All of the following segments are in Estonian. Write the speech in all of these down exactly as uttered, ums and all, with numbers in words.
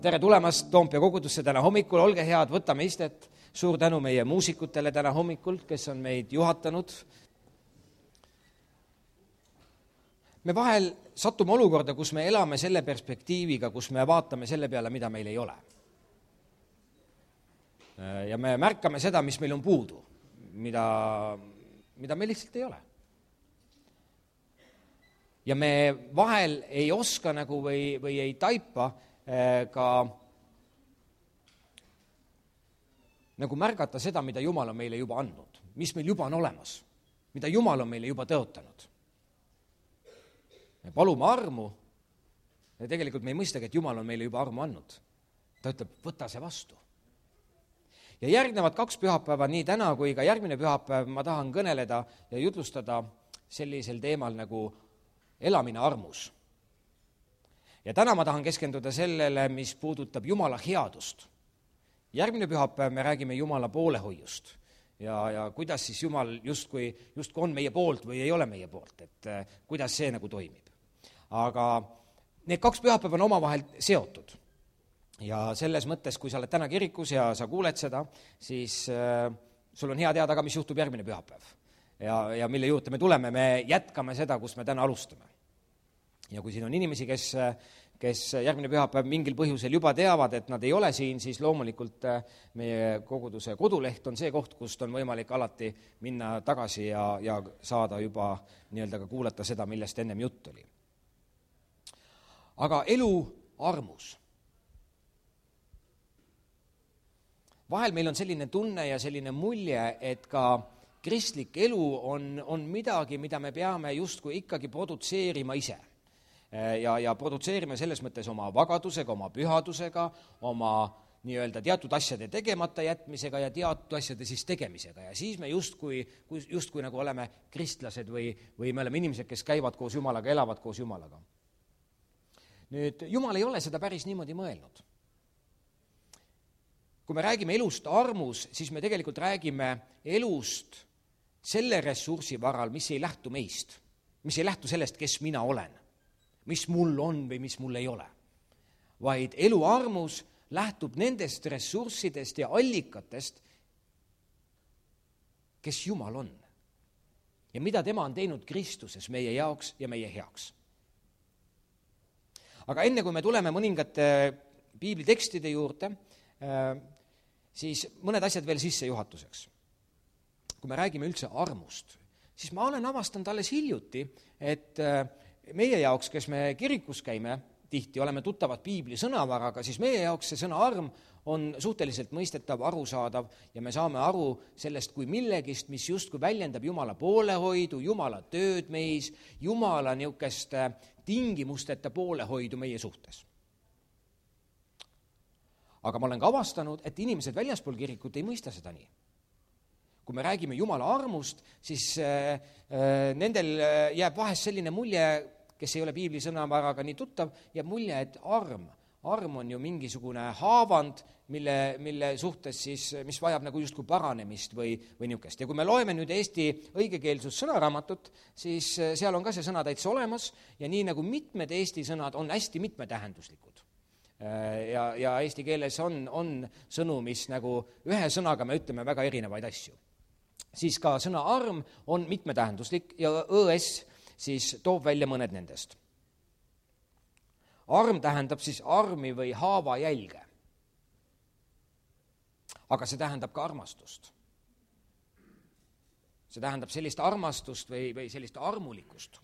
tere tulemast Toompea kogudusse täna hommikul, olge head, võtame istet. Suur tänu meie muusikutele täna hommikul, kes on meid juhatanud. Me vahel sattume olukorda, kus me elame selle perspektiiviga, kus me vaatame selle peale, mida meil ei ole. Ja me märkame seda, mis meil on puudu, mida, mida meil lihtsalt ei ole. Ja me vahel ei oska nagu või, või ei taipa ka nagu märgata seda, mida Jumal on meile juba andnud, mis meil juba on olemas, mida Jumal on meile juba tõotanud. Me palume armu ja tegelikult me ei mõistagi, et Jumal on meile juba armu andnud. Ta ütleb, võta see vastu. Ja järgnevad kaks pühapäeva, nii täna kui ka järgmine pühapäev, ma tahan kõneleda ja jutlustada sellisel teemal nagu elamine armus. Ja täna ma tahan keskenduda sellele, mis puudutab Jumala headust. Järgmine pühapäev me räägime Jumala poolehoiust ja, ja kuidas siis Jumal justkui, justkui on meie poolt või ei ole meie poolt, et kuidas see nagu toimib. Aga need kaks pühapäev on omavahel seotud. Ja selles mõttes, kui sa oled täna kirikus ja sa kuuled seda, siis äh, sul on hea teada ka, mis juhtub järgmine pühapäev. Ja, ja mille juurde me tuleme, me jätkame seda, kus me täna alustame. Ja kui siin on inimesi, kes, kes järgmine pühapäev mingil põhjusel juba teavad, et nad ei ole siin, siis loomulikult meie koguduse koduleht on see koht, kust on võimalik alati minna tagasi ja, ja saada juba nii-öelda ka kuulata seda, millest ennem jutt oli. Aga elu armus. Vahel meil on selline tunne ja selline mulje, et ka kristlik elu on, on midagi, mida me peame justkui ikkagi produtseerima ise. Ja, ja produtseerime selles mõttes oma vagadusega, oma pühadusega, oma nii-öelda teatud asjade tegemata jätmisega ja teatud asjade siis tegemisega. Ja siis me justkui, justkui nagu oleme kristlased või, või me oleme inimesed, kes käivad koos Jumalaga, elavad koos Jumalaga. Nüüd, Jumal ei ole seda päris niimoodi mõelnud. Kui me räägime elust armus, siis me tegelikult räägime elust selle ressursi varal, mis ei lähtu meist, mis ei lähtu sellest, kes mina olen, mis mul on või mis mul ei ole. Vaid elu armus lähtub nendest ressurssidest ja allikatest, kes Jumal on. Ja mida tema on teinud Kristuses meie jaoks ja meie heaks. Aga enne kui me tuleme mõningate piiblitekstide juurde, siis mõned asjad veel sisse juhatuseks. Kui me räägime üldse armust, siis ma olen avastanud alles hiljuti, et meie jaoks, kes me kirikus käime, tihti oleme tuttavad piibli sõnavaraga, siis meie jaoks see sõna arm on suhteliselt mõistetav, arusaadav ja me saame aru sellest kui millegist, mis justkui väljendab Jumala poolehoidu, Jumala tööd meis, Jumala niisugust tingimusteta poolehoidu meie suhtes. Aga ma olen ka avastanud, et inimesed väljaspool kirikut ei mõista seda nii. Kui me räägime Jumala armust, siis äh, nendel jääb vahest selline mulje, kes ei ole piibli sõnavaraga nii tuttav, jääb mulje, et arm, arm on ju mingisugune haavand, mille, mille suhtes siis, mis vajab nagu justkui paranemist või, või niisugust. Ja kui me loeme nüüd Eesti õigekeelsus sõnaraamatut, siis seal on ka see sõna täitsa olemas ja nii nagu mitmed Eesti sõnad on hästi mitmetähenduslikud. Ja, ja eesti keeles on, on sõnu, mis nagu ühe sõnaga me ütleme väga erinevaid asju. Siis ka sõna arm on mitmetähenduslik ja õs siis toob välja mõned nendest. Arm tähendab siis armi või haava jälge. Aga see tähendab ka armastust. See tähendab sellist armastust või, või sellist armulikkust.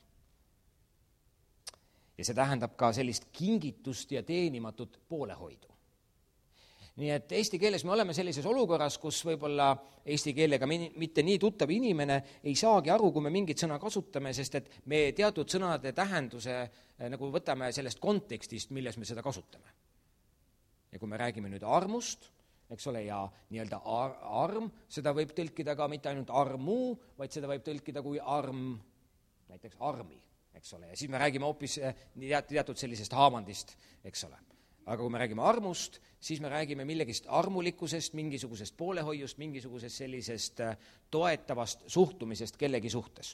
Ja see tähendab ka sellist kingitust ja teenimatut poolehoidu. Nii et eesti keeles me oleme sellises olukorras, kus võib-olla eesti keelega mitte nii tuttav inimene ei saagi aru, kui me mingit sõna kasutame, sest et me teatud sõnade tähenduse nagu võtame sellest kontekstist, milles me seda kasutame. Ja kui me räägime nüüd armust, eks ole, ja nii-öelda arm, seda võib tõlkida ka mitte ainult armu, vaid seda võib tõlkida kui arm, näiteks armi, eks ole. Ja siis me räägime hoopis teatud sellisest haavandist, eks ole. Aga kui me räägime armust, siis me räägime millegist armulikkusest, mingisugusest poolehoiust, mingisugusest sellisest toetavast suhtumisest kellegi suhtes.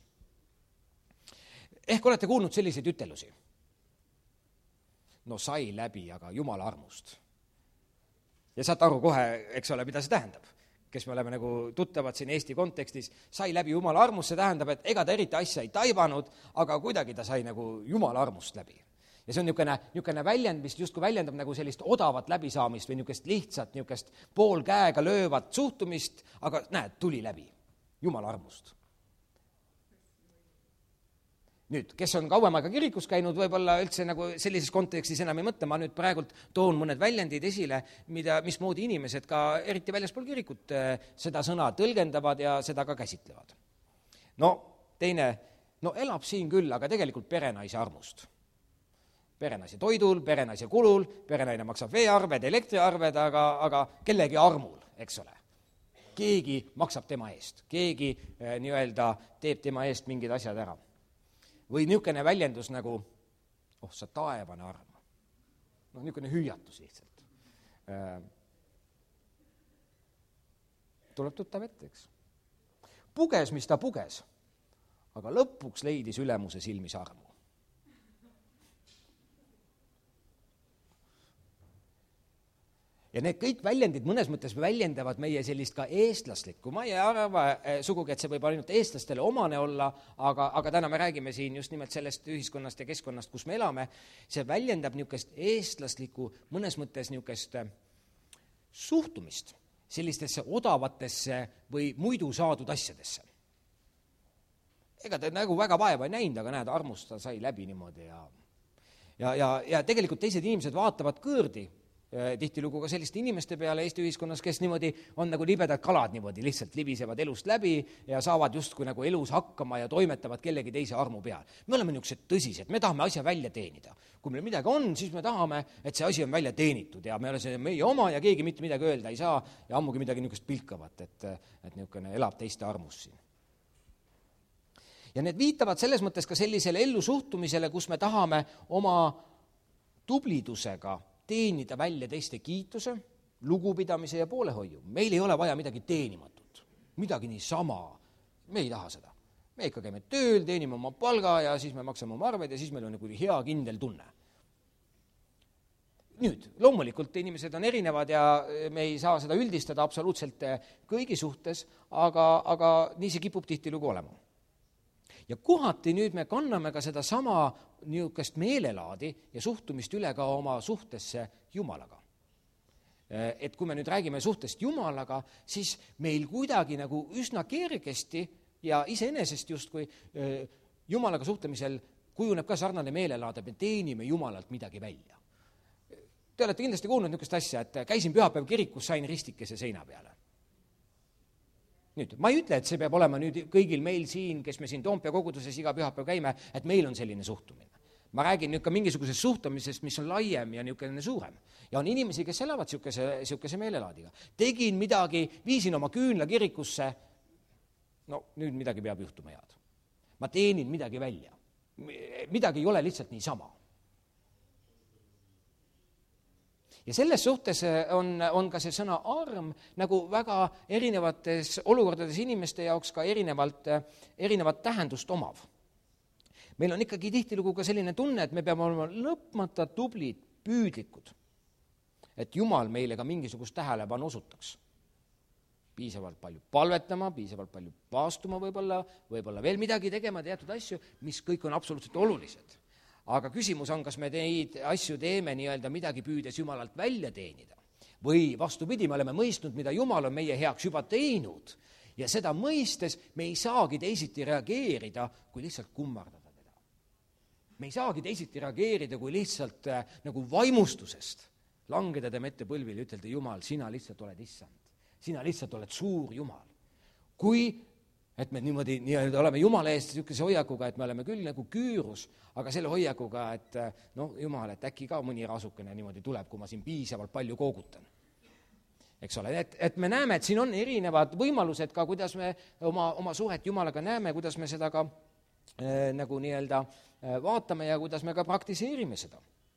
Ehk olete kuulnud selliseid ütelusi? No sai läbi, aga Jumala armust. ja saate aru kohe, eks ole, mida see tähendab. Kes me oleme nagu tuttavad siin Eesti kontekstis, sai läbi Jumala armust, see tähendab, et ega ta eriti asja ei taibanud, aga kuidagi ta sai nagu Jumala armust läbi. Ja see on niisugune, niisugune väljend, mis justkui väljendab nagu sellist odavat läbisaamist või niisugust lihtsat, niisugust pool käega löövat suhtumist, aga näed, tuli läbi Jumala armust. Nüüd, kes on kauem aega kirikus käinud, võib-olla üldse nagu sellises kontekstis enam ei mõtle, ma nüüd praegult toon mõned väljendid esile, mida, mismoodi inimesed ka eriti väljaspool kirikut seda sõna tõlgendavad ja seda ka käsitlevad. No teine, no elab siin küll, aga tegelikult perenaise armust. Perenaise toidul, perenaise kulul, perenaine maksab veearved, elektriarved, aga, aga kellegi armul, eks ole. Keegi maksab tema eest, keegi eh, nii-öelda teeb tema eest mingid asjad ära. Või niisugune väljendus nagu, oh sa taevane arm. No niisugune hüüatus lihtsalt. Tuleb tuttav ette, eks. Puges, mis ta puges, aga lõpuks leidis ülemuse silmis armu. Ja need kõik väljendid mõnes mõttes väljendavad meie sellist ka eestlaslikku. Ma ei arva sugugi, et see võib ainult eestlastele omane olla, aga, aga täna me räägime siin just nimelt sellest ühiskonnast ja keskkonnast, kus me elame. See väljendab niisugust eestlaslikku, mõnes mõttes niisugust suhtumist sellistesse odavatesse või muidu saadud asjadesse. Ega ta nagu väga vaeva ei näinud, aga näed, armust ta sai läbi niimoodi. Ja, ja, ja, ja tegelikult teised inimesed vaatavad kõõrdi tihtilugu ka selliste inimeste peale Eesti ühiskonnas, kes niimoodi on nagu libedad kalad niimoodi, lihtsalt libisevad elust läbi ja saavad justkui nagu elus hakkama ja toimetavad kellegi teise armu peal. Me oleme niisugused tõsised, me tahame asja välja teenida. Kui meil midagi on, siis me tahame, et see asi on välja teenitud ja me oleme see meie oma ja keegi mitte midagi öelda ei saa ja ammugi midagi niisugust pilkavat, et, et niisugune elab teiste armus siin. Ja need viitavad selles mõttes ka sellisele ellu suhtumisele, kus me tahame oma tublidusega teenida välja teiste kiituse, lugupidamise ja poolehoiu. Meil ei ole vaja midagi teenimatut, midagi nii sama. Me ei taha seda. Me ikka käime tööl, teenime oma palga ja siis me maksame oma arved ja siis meil on nagu hea kindel tunne. Nüüd, loomulikult inimesed on erinevad ja me ei saa seda üldistada absoluutselt kõigi suhtes, aga, aga nii see kipub tihtilugu olema. Ja kohati nüüd me kanname ka seda sama niisugust meelelaadi ja suhtumist üle ka oma suhtesse Jumalaga. Et kui me nüüd räägime suhtest Jumalaga, siis meil kuidagi nagu üsna kergesti ja iseenesest justkui Jumalaga suhtlemisel kujuneb ka sarnane meelelaad, et me teenime Jumalalt midagi välja. Te olete kindlasti kuulnud niisugust asja, et käisin pühapäev kirikus, sain ristikese seina peale. Nüüd, ma ei ütle, et see peab olema nüüd kõigil meil siin, kes me siin Toompea koguduses iga pühapäev käime, et meil on selline suhtumine. Ma räägin nüüd ka mingisugusest suhtumisest, mis on laiem ja niisugune suurem. Ja on inimesi, kes elavad siukese, siukese meelelaadiga. Tegin midagi, viisin oma küünla kirikusse, no nüüd midagi peab juhtuma head. Ma teenin midagi välja. Midagi ei ole lihtsalt niisama. Ja selles suhtes on, on ka see sõna arm nagu väga erinevates olukordades inimeste jaoks ka erinevalt, erinevat tähendust omav. Meil on ikkagi tihtilugu ka selline tunne, et me peame olema lõpmata tublid, püüdlikud, et Jumal meile ka mingisugust tähelepanu osutaks. Piisavalt palju palvetama, piisavalt palju paastuma võib-olla, võib-olla veel midagi tegema teatud asju, mis kõik on absoluutselt olulised. Aga küsimus on, kas me neid asju teeme nii-öelda midagi püüdes Jumalalt välja teenida. Või vastupidi, me oleme mõistnud, mida Jumal on meie heaks juba teinud. Ja seda mõistes me ei saagi teisiti reageerida, kui lihtsalt kummardada teda. Me ei saagi teisiti reageerida, kui lihtsalt äh, nagu vaimustusest langeda tema ette põlvile ja ütelda, Jumal, sina lihtsalt oled issand. Sina lihtsalt oled suur Jumal. Kui et me niimoodi nii-öelda oleme Jumala eest niisuguse hoiakuga, et me oleme küll nagu küürus, aga selle hoiakuga, et noh, Jumal, et äkki ka mõni rasukene niimoodi tuleb, kui ma siin piisavalt palju koogutan. Eks ole, et, et me näeme, et siin on erinevad võimalused ka, kuidas me oma, oma suhet Jumalaga näeme, kuidas me seda ka äh, nagu nii-öelda äh, vaatame ja kuidas me ka praktiseerime seda.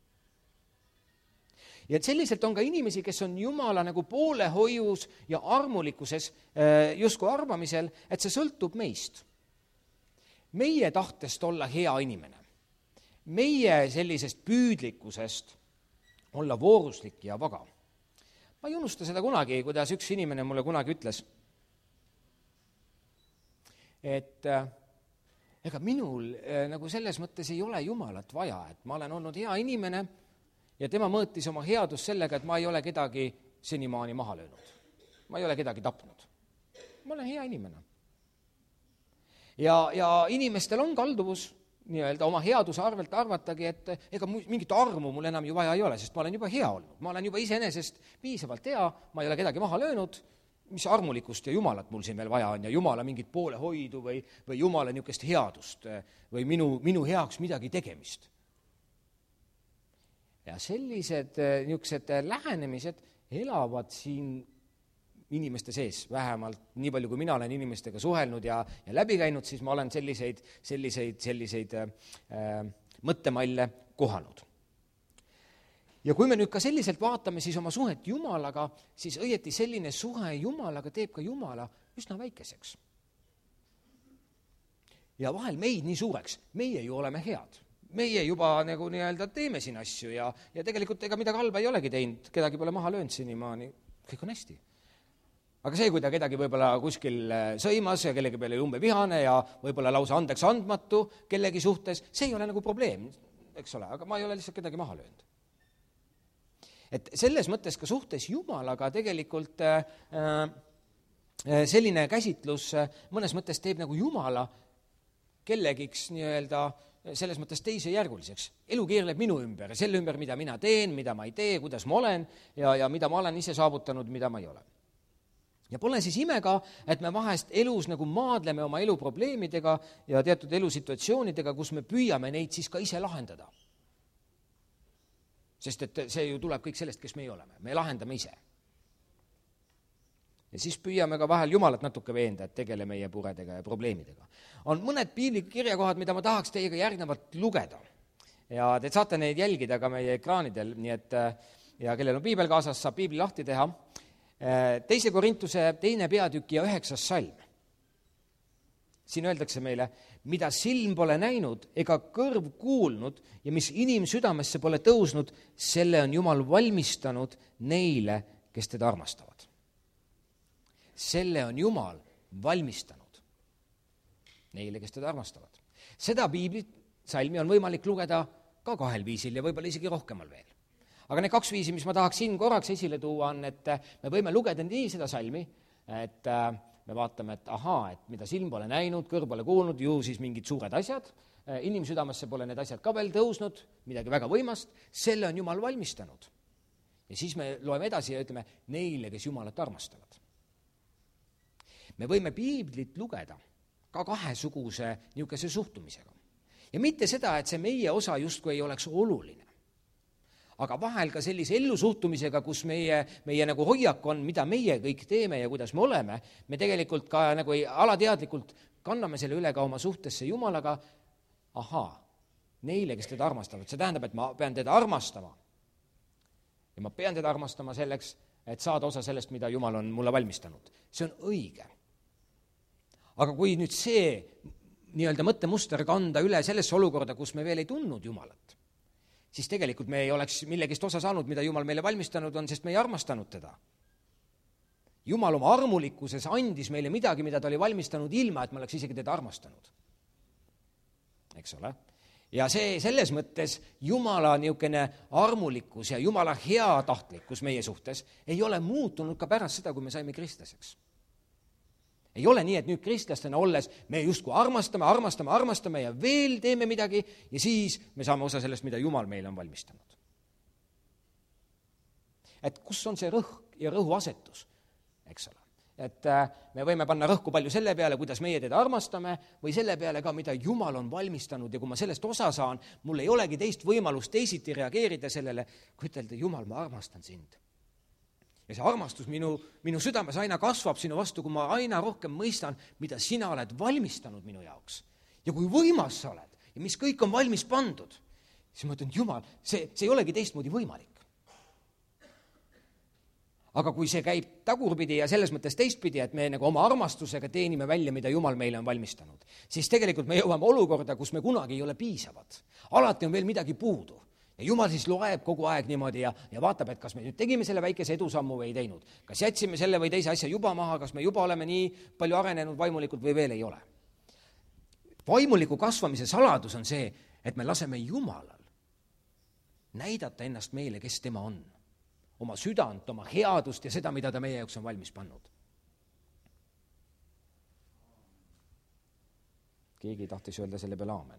Ja selliselt on ka inimesi, kes on Jumala nagu poolehoius ja armulikkuses justkui arvamisel, et see sõltub meist. Meie tahtest olla hea inimene. Meie sellisest püüdlikkusest olla vooruslik ja vaga. ma ei unusta seda kunagi, kuidas üks inimene mulle kunagi ütles, et äh, ega minul äh, nagu selles mõttes ei ole Jumalat vaja, et ma olen olnud hea inimene ja tema mõõtis oma headust sellega, et ma ei ole kedagi senimaani maha löönud. Ma ei ole kedagi tapnud. Ma olen hea inimene. Ja, ja inimestel on kalduvus nii-öelda oma headuse arvelt arvatagi, et ega mingit armu mul enam ju vaja ei ole, sest ma olen juba hea olnud. Ma olen juba iseenesest piisavalt hea, ma ei ole kedagi maha löönud, mis armulikust ja Jumalat mul siin veel vaja on ja Jumala mingit poolehoidu või, või Jumala niisugust headust või minu, minu heaks midagi tegemist. Ja sellised niisugused lähenemised elavad siin inimeste sees, vähemalt nii palju, kui mina olen inimestega suhelnud ja, ja läbi käinud, siis ma olen selliseid, selliseid, selliseid äh, mõttemalle kohanud. Ja kui me nüüd ka selliselt vaatame siis oma suhet Jumalaga, siis õieti selline suhe Jumalaga teeb ka Jumala üsna väikeseks. Ja vahel meid nii suureks, meie ju oleme head. Meie juba nagu nii-öelda teeme siin asju ja, ja tegelikult ega midagi halba ei olegi teinud, kedagi pole maha löönud senimaani, kõik on hästi. Aga see, kui ta kedagi võib-olla kuskil sõimas ja kellegi peale umbe vihane ja võib-olla lausa andeks andmatu kellegi suhtes, see ei ole nagu probleem, eks ole, aga ma ei ole lihtsalt kedagi maha löönud. Et selles mõttes ka suhtes Jumalaga tegelikult äh, selline käsitlus mõnes mõttes teeb nagu Jumala kellegiks nii-öelda selles mõttes teisejärguliseks. Elu keerleb minu ümber, selle ümber, mida mina teen, mida ma ei tee, kuidas ma olen ja, ja mida ma olen ise saavutanud, mida ma ei ole. Ja pole siis imega, et me vahest elus nagu maadleme oma elu probleemidega ja teatud elusituatsioonidega, kus me püüame neid siis ka ise lahendada. Sest et see ju tuleb kõik sellest, kes me ei oleme. Me lahendame ise. Ja siis püüame ka vahel Jumalat natuke veenda, et tegele meie puredega ja probleemidega. On mõned piiblikirjakohad, mida ma tahaks teiega järgnevalt lugeda. Ja te saate neid jälgida ka meie ekraanidel, nii et ja kellel on piibel kaasas, saab piibli lahti teha. Teise Korintuse teine peatükk ja üheksas salm. Siin öeldakse meile, mida silm pole näinud ega kõrv kuulnud ja mis inimsüdamesse pole tõusnud, selle on Jumal valmistanud neile, kes teda armastavad. Selle on Jumal valmistanud neile, kes teda armastavad. Seda piiblit salmi on võimalik lugeda ka kahel viisil ja võib-olla isegi rohkemal veel. Aga need kaks viisi, mis ma tahaks siin korraks esile tuua, on, et me võime lugeda nii seda salmi, et me vaatame, et ahaa, et mida silm pole näinud, kõrv pole kuulnud, ju siis mingid suured asjad, inimsüdamesse pole need asjad ka veel tõusnud, midagi väga võimast, selle on Jumal valmistanud. Ja siis me loeme edasi ja ütleme neile, kes Jumalat armastavad. Me võime piiblit lugeda ka kahesuguse niisuguse suhtumisega. Ja mitte seda, et see meie osa justkui ei oleks oluline. Aga vahel ka sellise ellusuhtumisega, kus meie, meie nagu hoiak on, mida meie kõik teeme ja kuidas me oleme, me tegelikult ka nagu ei, alateadlikult kanname selle üle ka oma suhtesse Jumalaga, ahaa, neile, kes teda armastavad. See tähendab, et ma pean teda armastama. Ja ma pean teda armastama selleks, et saada osa sellest, mida Jumal on mulle valmistanud. See on õige. Aga kui nüüd see nii-öelda mõttemuster kanda üle sellesse olukorda, kus me veel ei tundnud Jumalat, siis tegelikult me ei oleks millegist osa saanud, mida Jumal meile valmistanud on, sest me ei armastanud teda. Jumal oma armulikkuses andis meile midagi, mida ta oli valmistanud ilma, et me oleks isegi teda armastanud. Eks ole? Ja see selles mõttes Jumala niisugune armulikkus ja Jumala heatahtlikkus meie suhtes ei ole muutunud ka pärast seda, kui me saime kristlaseks. Ei ole nii, et nüüd kristlastena olles me justkui armastame, armastame, armastame ja veel teeme midagi ja siis me saame osa sellest, mida Jumal meile on valmistanud. Et kus on see rõhk ja rõhuasetus, eks ole? Et me võime panna rõhku palju selle peale, kuidas meie teda armastame või selle peale ka, mida Jumal on valmistanud ja kui ma sellest osa saan, mul ei olegi teist võimalust teisiti reageerida sellele, kui ütelda, Jumal, ma armastan sind. Ja see armastus minu, minu südames aina kasvab sinu vastu, kui ma aina rohkem mõistan, mida sina oled valmistanud minu jaoks. Ja kui võimas sa oled ja mis kõik on valmis pandud, siis ma ütlen, Jumal, see, see ei olegi teistmoodi võimalik. Aga kui see käib tagurpidi ja selles mõttes teistpidi, et me nagu oma armastusega teenime välja, mida Jumal meile on valmistanud, siis tegelikult me jõuame olukorda, kus me kunagi ei ole piisavad. Alati on veel midagi puudu. ja Jumal siis loeb kogu aeg niimoodi ja, ja vaatab, et kas me nüüd tegime selle väikese edusammu või ei teinud. Kas jätsime selle või teise asja juba maha, kas me juba oleme nii palju arenenud vaimulikult või veel ei ole. Vaimuliku kasvamise saladus on see, et me laseme Jumalal näidata ennast meile, kes tema on. Oma südant, oma headust ja seda, mida ta meie jaoks on valmis pannud. Keegi tahtis öelda selle peale aamen.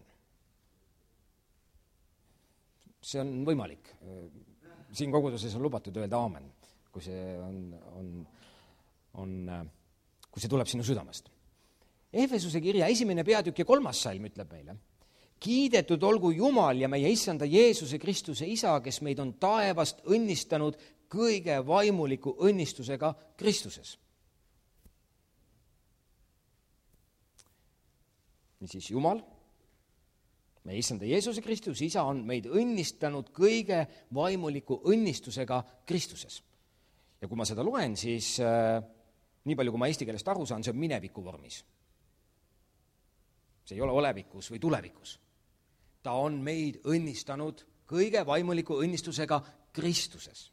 See on võimalik. Siin koguduses on lubatud öelda aamen, kui see, on, on, on, kui see tuleb sinu südamest. Efesuse kirja esimene peatükk ja kolmas salm ütleb meile: kiidetud olgu Jumal ja meie issanda Jeesuse Kristuse isa, kes meid on taevast õnnistanud kõige vaimuliku õnnistusega Kristuses. Niisiis Jumal, meie issanda Jeesuse Kristus isa on meid õnnistanud kõige vaimuliku õnnistusega Kristuses. Ja kui ma seda loen, siis äh, nii palju, kui ma eesti keelest aru saan, see on mineviku vormis. See ei ole olevikus või tulevikus. Ta on meid õnnistanud kõige vaimuliku õnnistusega Kristuses.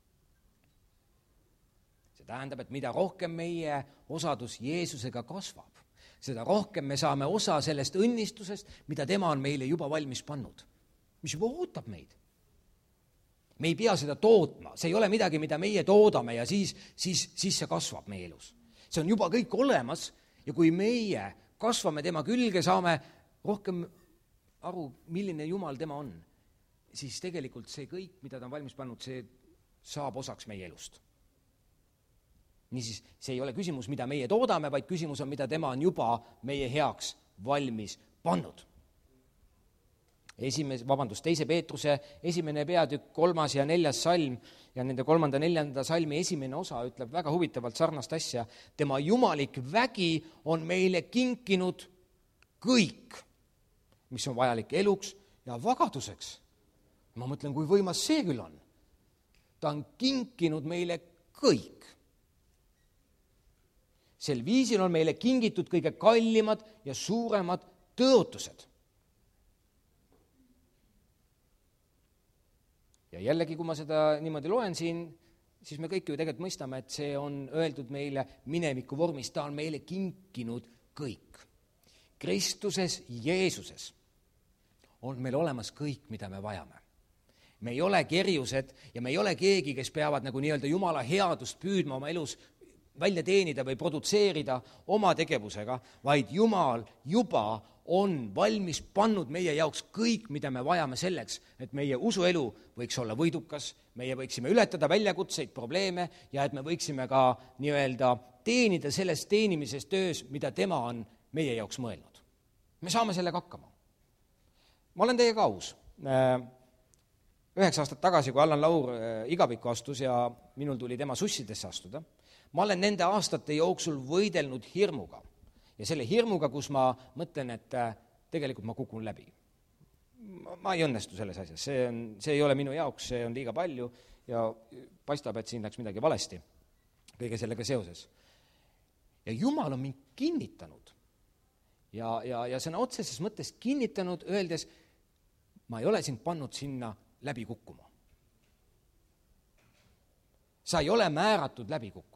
See tähendab, et mida rohkem meie osadus Jeesusega kasvab, seda rohkem me saame osa sellest õnnistusest, mida tema on meile juba valmis pannud, mis juba ootab meid. Me ei pea seda tootma, see ei ole midagi, mida meie toodame ja siis, siis, siis see kasvab meie elus. See on juba kõik olemas ja kui meie kasvame tema külge, saame rohkem aru, milline Jumal tema on, siis tegelikult see kõik, mida ta on valmis pannud, see saab osaks meie elust. Niisiis, see ei ole küsimus, mida meie toodame, vaid küsimus on, mida tema on juba meie heaks valmis pannud. Esimes, vabandust, teise Peetruse esimene peatükk, kolmas ja neljas salm ja nende kolmanda neljanda salmi esimene osa ütleb väga huvitavalt sarnast asja. Tema jumalik vägi on meile kinkinud kõik, mis on vajalik eluks ja vagaduseks. Ma mõtlen, kui võimas see küll on. Ta on kinkinud meile kõik. Sel viisil on meile kingitud kõige kallimad ja suuremad tõotused. Ja jällegi, kui ma seda niimoodi loen siin, siis me kõik ju tegelikult mõistame, et see on öeldud meile mineviku vormis, ta on meile kinkinud kõik. Kristuses Jeesuses on meil olemas kõik, mida me vajame. Me ei ole kerjused ja me ei ole keegi, kes peavad nagu nii-öelda Jumala headust püüdma oma elus välja teenida või produtseerida oma tegevusega, vaid Jumal juba on valmis pannud meie jaoks kõik, mida me vajame selleks, et meie usuelu võiks olla võidukas, meie võiksime ületada väljakutseid, probleeme ja et me võiksime ka nii-öelda teenida selles teenimises töös, mida tema on meie jaoks mõelnud. Me saame sellega hakkama. Ma olen teiega aus. Üheksa aastat tagasi, kui Allan Laur igavikku astus ja minul tuli tema sussidesse astuda, ma olen nende aastate jooksul võidelnud hirmuga. Ja selle hirmuga, kus ma mõtlen, et tegelikult ma kukun läbi. Ma ei õnnestu selles asjas. See, on, see ei ole minu jaoks, see on liiga palju ja paistab, et siin läks midagi valesti kõige sellega seoses. Ja Jumal on mind kinnitanud. Ja, ja, ja sõna otseses mõttes kinnitanud, öeldes, ma ei ole sind pannud sinna läbi kukkuma. Sa ei ole määratud läbi kukkuma.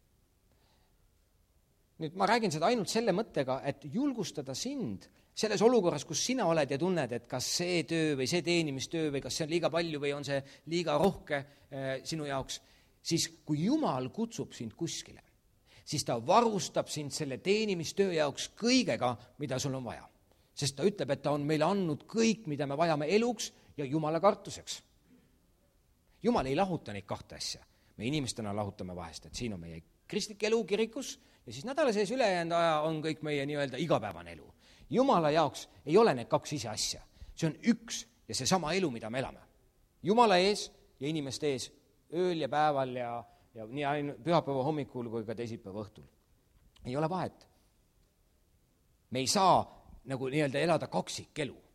Nüüd ma räägin seda ainult selle mõttega, et julgustada sind selles olukorras, kus sina oled ja tunned, et kas see töö või see teenimistöö või kas see on liiga palju või on see liiga rohke eh, sinu jaoks, siis kui Jumal kutsub sind kuskile, siis ta varustab sind selle teenimistöö jaoks kõigega, mida sul on vaja. Sest ta ütleb, et ta on meile andnud kõik, mida me vajame eluks ja Jumala kartuseks. Jumal ei lahuta neid kahte asja. Me inimestena lahutame vahest, et siin on meie kristlik elu kirikus ja siis nädala sees ülejäänud aja on kõik meie nii-öelda igapäevane elu. Jumala jaoks ei ole need kaks ise asja. See on üks ja see sama elu, mida me elame. Jumala ees ja inimeste ees ööl ja päeval ja, ja nii ainu, pühapäeva hommikul kui ka teisipäeva õhtul. Ei ole vahet. Me ei saa nagu nii-öelda elada kaksik elu.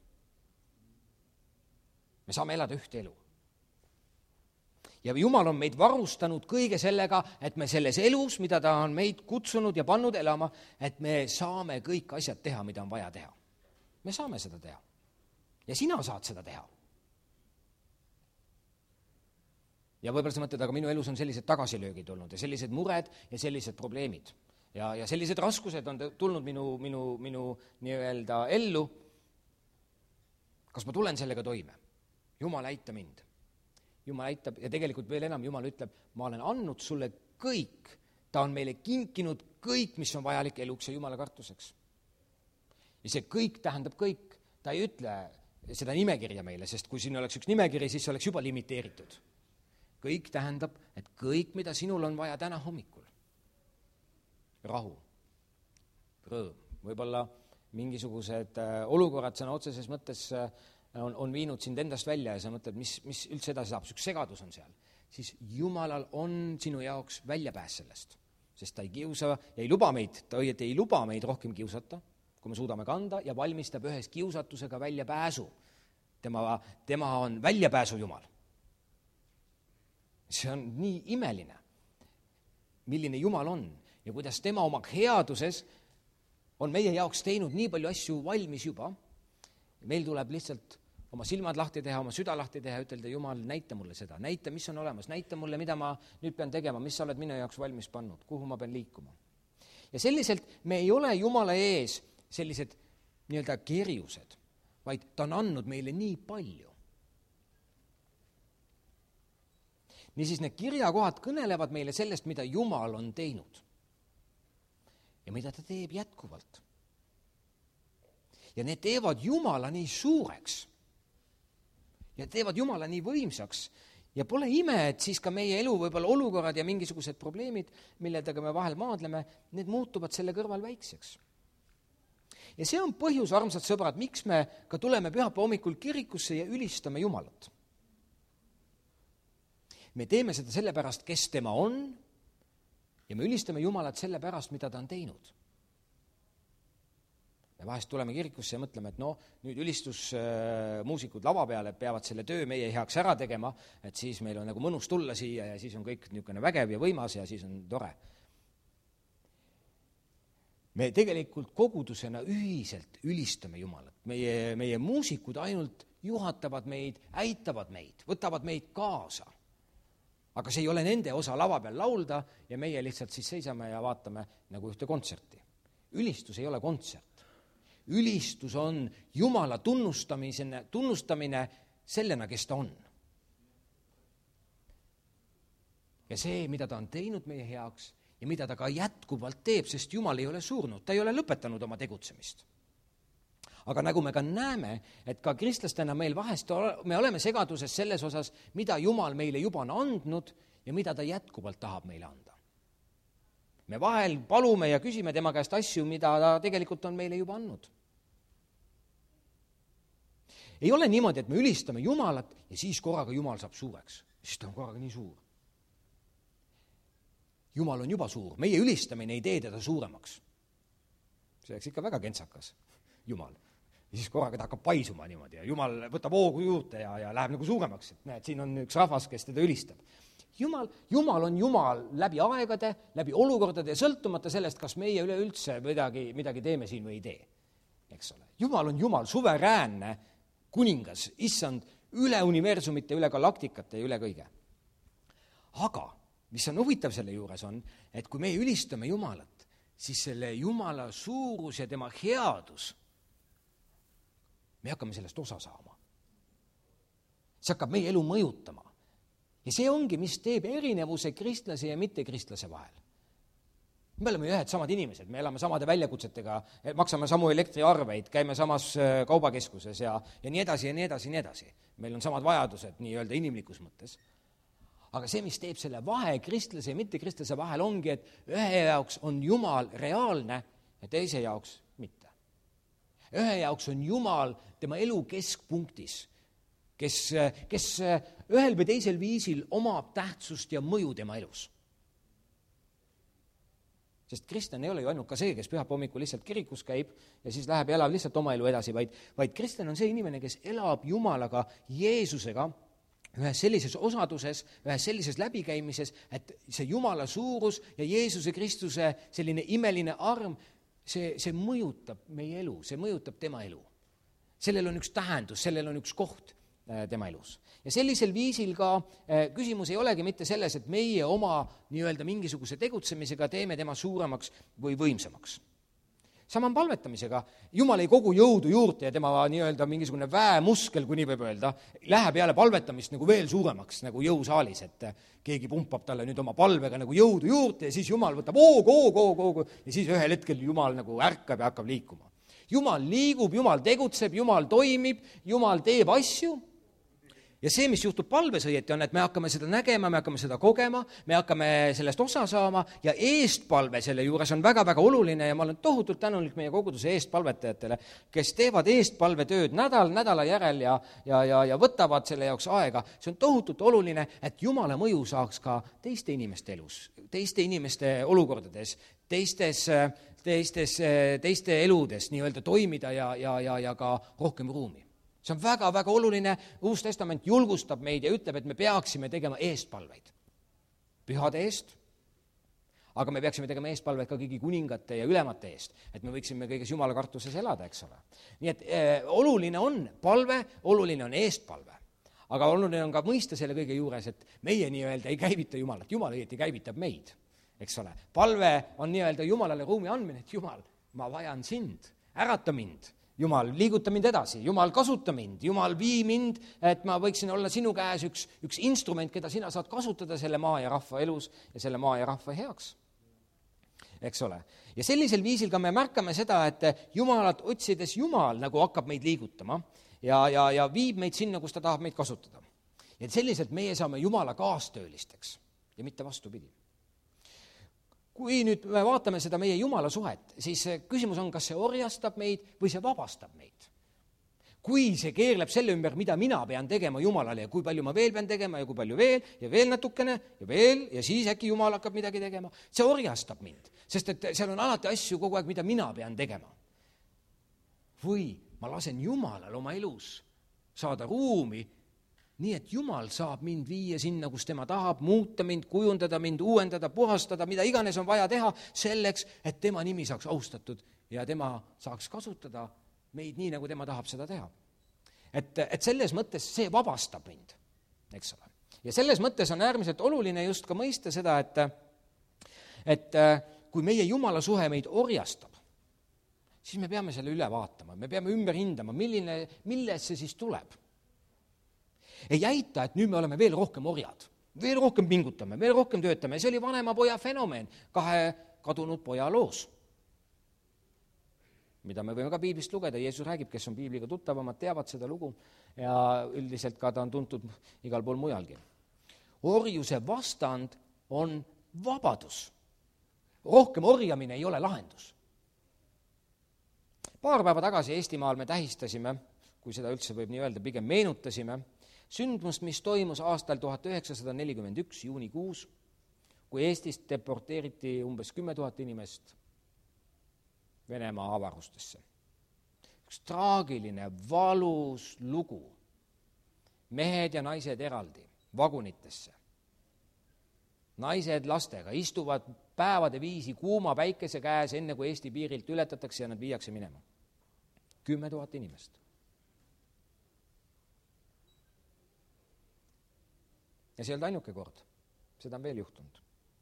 Me saame elada ühte elu. Ja Jumal on meid varustanud kõige sellega, et me selles elus, mida ta on meid kutsunud ja pannud elama, et me saame kõik asjad teha, mida on vaja teha. Me saame seda teha. Ja sina saad seda teha. ja võib-olla sa mõtled, aga minu elus on sellised tagasilöögid olnud ja sellised mured ja sellised probleemid. Ja, ja sellised raskused on tulnud minu, minu, minu nii-öelda ellu. Kas ma tulen sellega toime? Jumal aita mind. Jumal aitab ja tegelikult veel enam Jumal ütleb, ma olen andnud sulle kõik. Ta on meile kinkinud kõik, mis on vajalik eluks ja Jumala kartuseks. Ja see kõik tähendab kõik. Ta ei ütle seda nimekirja meile, sest kui siin oleks üks nimekiri, siis see oleks juba limiteeritud. Kõik tähendab, et kõik, mida sinul on vaja täna hommikul. Rahu, rõõm, võib-olla mingisugused olukorrad sõna otseses mõttes on, on viinud sind endast välja ja sa mõtled, mis, mis üldse edasi saab, üks segadus on seal. Siis Jumalal on sinu jaoks väljapääs sellest, sest ta ei kiusa ja ei luba meid, ta õieti ei luba meid rohkem kiusata, kui me suudame kanda ja valmistab ühes kiusatusega väljapääsu. Tema, tema on väljapääsu Jumal. See on nii imeline, milline Jumal on ja kuidas tema oma headuses on meie jaoks teinud nii palju asju valmis juba. Meil tuleb lihtsalt oma silmad lahti teha, oma süda lahti teha ja ütelda, Jumal, näita mulle seda, näita, mis on olemas, näita mulle, mida ma nüüd pean tegema, mis sa oled minu jaoks valmis pannud, kuhu ma pean liikuma. Ja selliselt me ei ole Jumala ees sellised nii-öelda kerjused, vaid ta on andnud meile nii palju. Niisiis need kirjakohad kõnelevad meile sellest, mida Jumal on teinud ja mida ta teeb jätkuvalt. Ja need teevad Jumala nii suureks ja teevad Jumala nii võimsaks ja pole ime, et siis ka meie elu võib-olla olukorrad ja mingisugused probleemid, milledega me vahel maadleme, need muutuvad selle kõrval väikseks. Ja see on põhjus, armsad sõbrad, miks me ka tuleme pühapäeva hommikul kirikusse ja ülistame Jumalat. Me teeme seda sellepärast, kes tema on ja me ülistame Jumalat sellepärast, mida ta on teinud. Me vahest tuleme kirikusse ja mõtleme, et no, nüüd ülistusmuusikud lava peale peavad selle töö meie heaks ära tegema, et siis meil on nagu mõnus tulla siia ja siis on kõik niisugune vägev ja võimas ja siis on tore. Me tegelikult kogudusena ühiselt ülistame Jumalat. Meie, meie muusikud ainult juhatavad meid, äitavad meid, võtavad meid kaasa. Aga see ei ole nende osa lava peal laulda ja meie lihtsalt siis seisame ja vaatame nagu ühte kontserti. Ülistus ei ole kontsert. Ülistus on Jumala tunnustamine, tunnustamine sellena, kes ta on. Ja see, mida ta on teinud meie heaks ja mida ta ka jätkuvalt teeb, sest Jumal ei ole surnud, ta ei ole lõpetanud oma tegutsemist. Aga nagu me ka näeme, et ka kristlastena meil vahest me oleme segaduses selles osas, mida Jumal meile juba on andnud ja mida ta jätkuvalt tahab meile anda. Me vahel palume ja küsime tema käest asju, mida ta tegelikult on meile juba andnud. Ei ole niimoodi, et me ülistame Jumalat ja siis korraga Jumal saab suureks. Siis ta on korraga nii suur. Jumal on juba suur. Meie ülistamine ei tee teda suuremaks. See oleks ikka väga kentsakas, Jumal. Ja siis korraga ta hakkab paisuma niimoodi ja Jumal võtab hoogu juurde ja, ja läheb nagu suuremaks. Et näed, siin on üks rahvas, kes teda ülistab. Jumal, Jumal on Jumal läbi aegade, läbi olukordade ja sõltumata sellest, kas meie üleüldse midagi, midagi teeme siin või ei tee. Eks ole. Jumal on Jumal, suveräänne kuningas, issand üle universumite, üle galaktikate ja üle kõige. Aga mis on huvitav selle juures on, et kui me ülistame Jumalat, siis selle Jumala suurus ja tema headus, me hakkame sellest osa saama. See hakkab meie elu mõjutama. Ja see ongi, mis teeb erinevuse kristlase ja mitte-kristlase vahel. Me oleme ühed samad inimesed, me elame samade väljakutsetega, maksame samu elektriarveid, käime samas kaubakeskuses ja, ja nii edasi ja nii edasi ja nii edasi. Meil on samad vajadused nii-öelda inimlikus mõttes. Aga see, mis teeb selle vahe kristlase ja mitte-kristlase vahel ongi, et ühe jaoks on Jumal reaalne ja teise jaoks mitte. Ühe jaoks on Jumal tema elu keskpunktis, kes, kes ühel või teisel viisil omab tähtsust ja mõju tema elus. Sest kristlan ei ole ju ainult ka see, kes pühapäeva hommikul lihtsalt kirikus käib ja siis läheb ja elab lihtsalt oma elu edasi, vaid, vaid kristlan on see inimene, kes elab Jumalaga, Jeesusega, ühes sellises osaduses, ühes sellises läbikäimises, et see Jumala suurus ja Jeesuse Kristuse selline imeline arm, see, see mõjutab meie elu, see mõjutab tema elu. Sellel on üks tähendus, sellel on üks koht. tema elus. Ja sellisel viisil ka küsimus ei olegi mitte selles, et meie oma nii-öelda mingisuguse tegutsemisega teeme tema suuremaks või võimsamaks. Sama on palvetamisega. Jumal ei kogu jõudu juurde ja tema nii-öelda mingisugune väemuskel, kui nii võib öelda, läheb jälle palvetamist nagu veel suuremaks nagu jõusaalis, et keegi pumpab talle nüüd oma palvega nagu jõudu juurde ja siis Jumal võtab oog, oog, oog, oog ja siis ühel hetkel Jumal nagu ärkab ja hakkab liikuma. Jumal liigub, Jumal tegutseb, Jumal toimib, Jumal teeb asju. Ja see, mis juhtub palves õieti, on, et me hakkame seda nägema, me hakkame seda kogema, me hakkame sellest osa saama ja eestpalve selle juures on väga-väga oluline ja ma olen tohutult tänulik meie koguduse eestpalvetajatele, kes teevad eestpalvetööd nädal nädala järel ja, ja, ja, ja võtavad selle jaoks aega. See on tohutult oluline, et Jumala mõju saaks ka teiste inimeste elus, teiste inimeste olukordades, teistes, teistes, teiste eludes nii-öelda toimida ja, ja, ja, ja ka rohkem ruumi. See on väga-väga oluline, Uus Testament julgustab meid ja ütleb, et me peaksime tegema eestpalveid. Pühade eest, aga me peaksime tegema eestpalveid ka kõigi kuningate ja ülemate eest, et me võiksime kõiges Jumala kartuses elada, eks ole. Nii et eh, oluline on palve, oluline on eestpalve, aga oluline on ka mõista selle kõige juures, et meie nii-öelda ei käivita Jumalat, Jumal õieti käivitab meid, eks ole. Palve on nii-öelda Jumalale ruumi andmine, et Jumal, ma vajan sind, ärata mind. Jumal, liiguta mind edasi, Jumal, kasuta mind, Jumal, vii mind, et ma võiksin olla sinu käes üks, üks instrument, keda sina saad kasutada selle maa ja rahva elus ja selle maa ja rahva heaks. Eks ole. Ja sellisel viisil ka me märkame seda, et Jumalat otsides Jumal nagu hakkab meid liigutama ja, ja, ja viib meid sinna, kus ta tahab meid kasutada. Ja selliselt meie saame Jumala kaastöölisteks ja mitte vastupidi. Kui nüüd me vaatame seda meie Jumala suhet, siis küsimus on, kas see orjastab meid või see vabastab meid. Kui see keerleb selle ümber, mida mina pean tegema Jumalale ja kui palju ma veel pean tegema ja kui palju veel ja veel natukene ja veel ja siis äkki Jumal hakkab midagi tegema, see orjastab mind, sest et seal on alati asju kogu aeg, mida mina pean tegema. Või ma lasen Jumalal oma elus saada ruumi, nii et Jumal saab mind viia sinna, kus tema tahab, muuta mind, kujundada mind, uuendada, puhastada, mida iganes on vaja teha selleks, et tema nimi saaks austatud ja tema saaks kasutada meid nii, nagu tema tahab seda teha. Et, et selles mõttes see vabastab mind, eks ole. Ja selles mõttes on äärmiselt oluline just ka mõista seda, et, et kui meie Jumala suhe meid orjastab, siis me peame selle üle vaatama, me peame ümber hindama, milline, milles see siis tuleb. Ei jäita, et nüüd me oleme veel rohkem orjad, veel rohkem pingutame, veel rohkem töötame. See oli vanema poja fenomen, kahe kadunud poja loos, mida me võime ka piiblist lugeda. Jeesus räägib, kes on piibliga tuttavamad, teavad seda lugu ja üldiselt ka ta on tuntud igal pool mujalgi. Orjuse vastand on vabadus. Rohkem orjamine ei ole lahendus. Paar päeva tagasi Eestimaal me tähistasime, kui seda üldse võib nii öelda, pigem meenutasime, sündmust, mis toimus aastal tuhat üheksasada nelikümmend üks juunikuus, kui Eestist deporteeriti umbes kümme tuhat inimest Venemaa avarustesse. Üks traagiline, valus lugu. Mehed ja naised eraldi vagunitesse. Naised lastega istuvad päevade viisi kuuma päikese käes, enne kui Eesti piirilt ületatakse ja nad viiakse minema. Kümme tuhat inimest. Ja see ei olnud ainuke kord. Seda on veel juhtunud.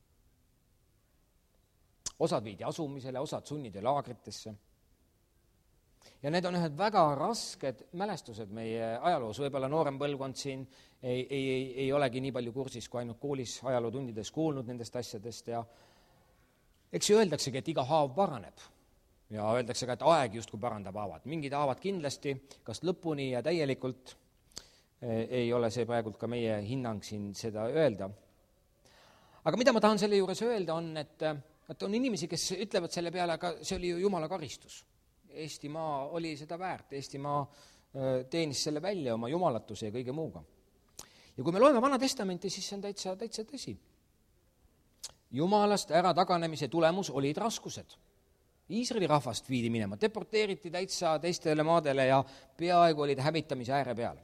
Osad viidi asumisele, osad sunnidi laagritesse. Ja need on ühed väga rasked mälestused meie ajaloos. Võib-olla noorem põlvkond siin ei, ei, ei, ei olegi nii palju kursis, kui ainult koolis ajalootundides kuulnud nendest asjadest. Ja eks ju öeldaksegi, et iga haav paraneb. Ja öeldakse ka, et aeg justkui parandab haavad. Mingid haavad kindlasti, kas lõpuni ja täielikult ei ole see praegult ka meie hinnang siin seda öelda. Aga mida ma tahan selle juures öelda on, et, et on inimesi, kes ütlevad selle peale, aga see oli ju Jumala karistus. Eestimaa oli seda väärt, Eestimaa teenis selle välja oma jumalatuse ja kõige muuga. Ja kui me loeme Vana Testamenti, siis see on täitsa, täitsa tõsi. Jumalast ära taganemise tulemus olid raskused. Iisraeli rahvast viidi minema, deporteeriti täitsa teistele maadele ja peaaegu olid hävitamise ääre peal.